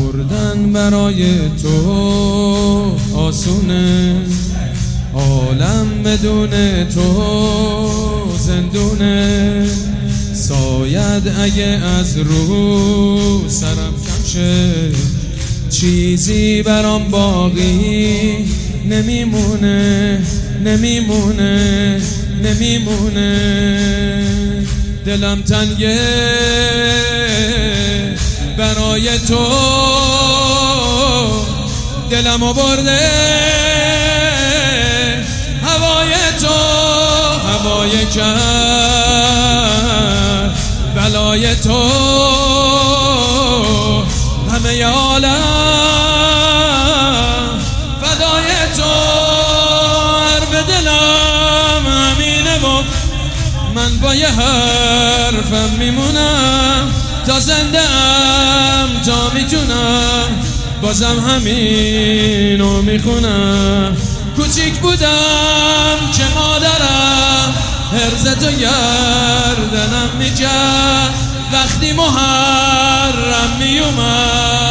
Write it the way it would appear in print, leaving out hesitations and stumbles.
مردن برای تو آسونه، عالم بدون تو زندونه. ساید اگه از رو سرم کم شه، چیزی برام باقی نمیمونه، نمیمونه، نمیمونه. دلم تنگه برای تو، دلمو برده هوای تو، هوای کرد بلای تو. همه عالم فدای تو، حرف دلم همینه و من با یه حرفم میمونم تا زنده ام، تا میتونم بازم همینو میخونم. کوچیک بودم که مادرم هرزتو گردنم میکرد، وقتی محرم میومد